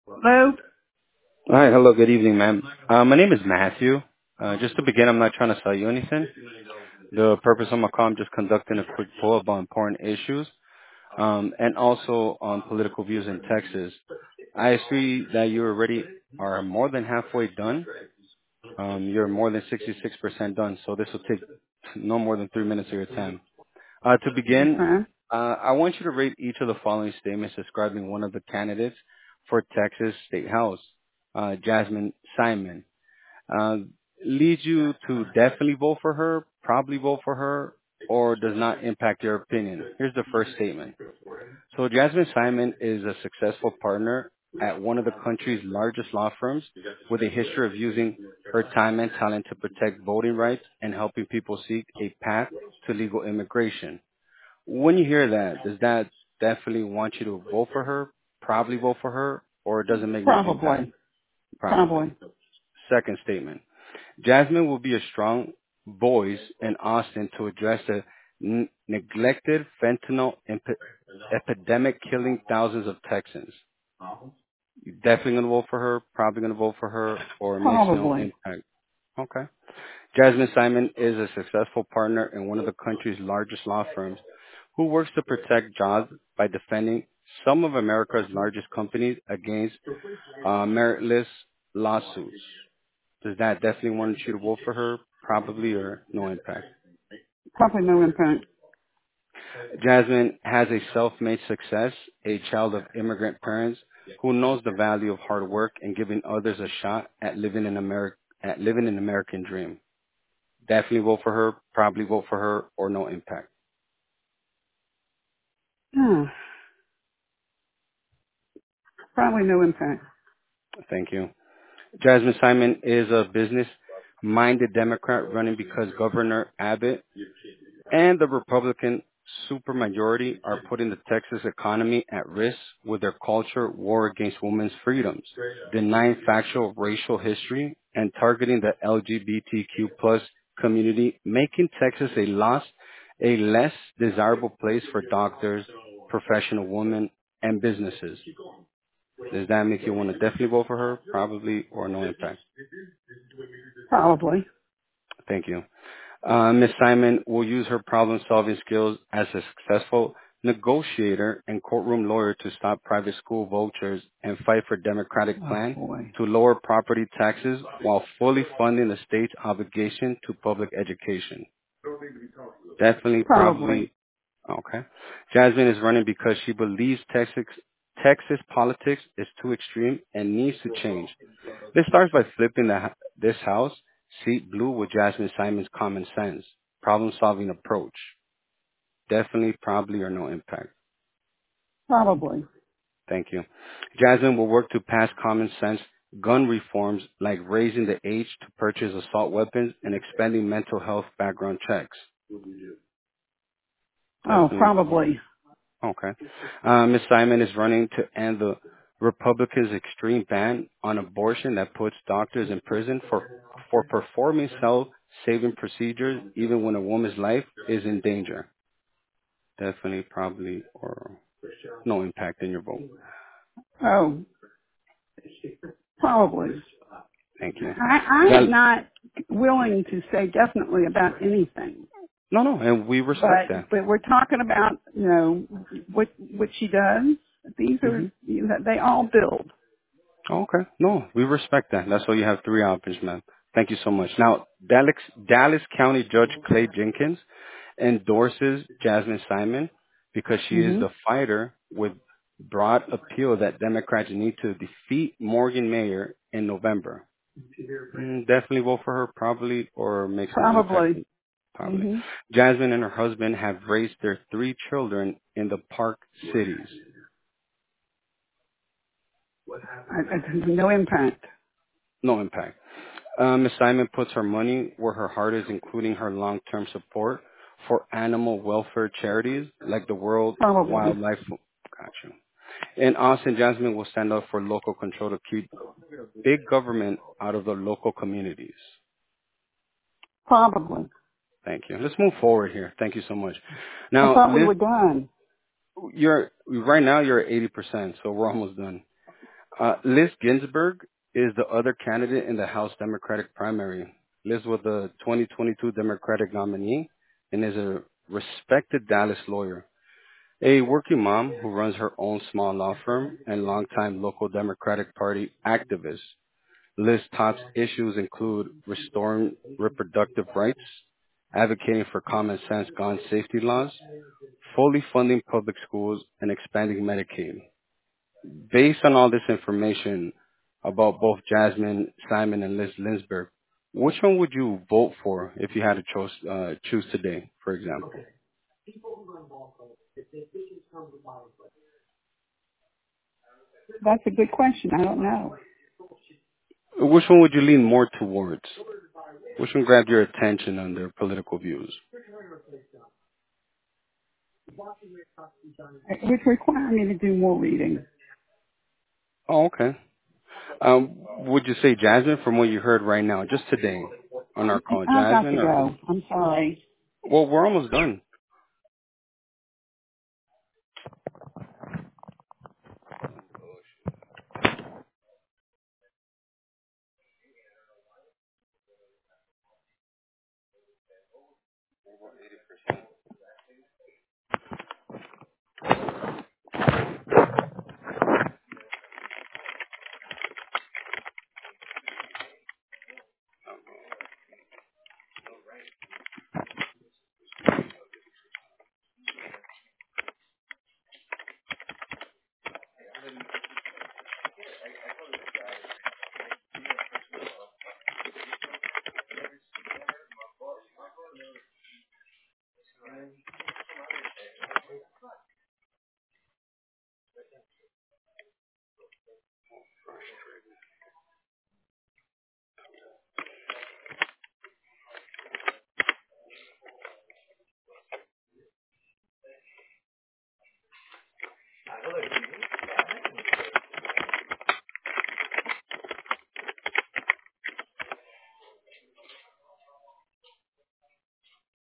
Hello? Hi. Hello. Good evening, ma'am. My name is Matthew. Just to begin, I'm not trying to sell you anything. The purpose of my call, I'm just conducting a quick poll about important issues, and also on political views in Texas. I see that you already are more than halfway done. You're more than 66% done, so this will take no more than 3 minutes of your time. To begin, Okay. I want you to rate each of the following statements describing one of the candidates for Texas State House. Jasmine Simon. uh, leads you to definitely vote for her, probably vote for her, or does not impact your opinion. Here's the first statement. So Jasmine Simon is a successful partner at one of the country's largest law firms with a history of using her time and talent to protect voting rights and helping people seek a path to legal immigration. When you hear that, does that definitely want you to vote for her, probably vote for her, or does it make no impact? Probably. Probably. Probably. Second statement. Jasmine will be a strong voice in Austin to address the neglected fentanyl epidemic killing thousands of Texans. You definitely going to vote for her, probably going to vote for her, or makes no Probably. impact. Okay. Jasmine Simon is a successful partner in one of the country's largest law firms who works to protect jobs by defending some of America's largest companies against meritless lawsuits. Does that definitely want you to vote for her? Probably or no impact. Probably no impact. Jasmine has a self-made success, a child of immigrant parents who knows the value of hard work and giving others a shot at living an American dream. Definitely vote for her, probably vote for her, or no impact. Hmm. Probably no impact. Thank you. Jasmine Simon is a business-minded Democrat running because Governor Abbott and the Republican supermajority are putting the Texas economy at risk with their culture war against women's freedoms, denying factual racial history, and targeting the LGBTQ plus community, making Texas a less desirable place for doctors, professional women, and businesses. Does that make you want to definitely vote for her? Probably or no impact? Probably. Thank you. Ms. Simon will use her problem-solving skills as a successful negotiator and courtroom lawyer to stop private school vultures and fight for Democratic Oh plan boy. to lower property taxes while fully funding the state's obligation to public education. Definitely, Probably. probably, okay. Jasmine is running because she believes Texas politics is too extreme and needs to change. This starts by flipping this house seat blue with Jasmine Simon's common sense, problem-solving approach. Definitely, probably, or no impact. Probably. Thank you. Jasmine will work to pass common sense gun reforms like raising the age to purchase assault weapons and expanding mental health background checks. Oh, Definitely. probably. Okay. Ms. Simon is running to end the Republicans' extreme ban on abortion that puts doctors in prison for performing self-saving procedures even when a woman's life is in danger. Definitely, probably, or no impact in your vote. Oh, probably. Thank you. I am Gal- not willing to say definitely about anything. no, no, and we respect that. But we're talking about, what she does. These are, Hmm. they all build. Okay. No, we respect that. That's why you have three options, man. Thank you so much. Now, Dallas County Judge Clay Jenkins endorses Jasmine Simon because she is Hmm. the fighter with broad appeal that Democrats need to defeat Morgan Mayer in November. Definitely vote for her, probably, or makes no impact. Probably. Probably. Hmm. Jasmine and her husband have raised their three children in the Park cities. No impact. No impact. Ms. Simon puts her money where her heart is, including her long-term support for animal welfare charities like the World Probably. Wildlife. Gotcha. In Austin, Jasmine will stand up for local control to keep big government out of the local communities. Probably. Thank you. Let's move forward here. Thank you so much. I Now, thought we Liz, were done. you're right now you're at 80%, so we're almost done. Liz Ginsburg is the other candidate in the House Democratic primary. Liz was the 2022 Democratic nominee and is a respected Dallas lawyer, a working mom who runs her own small law firm and longtime local Democratic Party activist. Liz's top issues include restoring reproductive rights, advocating for common sense gun safety laws, fully funding public schools, and expanding Medicaid. Based on all this information about both Jasmine Simon and Liz Linsberg, which one would you vote for if you had to choose today, for example? That's a good question. I don't know. Which one would you lean more towards? Which one grabbed your attention on their political views? It would require me to do more reading. Oh, okay. Would you say Jasmine from what you heard right now, just today on our call, I've got to Jasmine, or go. I'm sorry. well, we're almost done.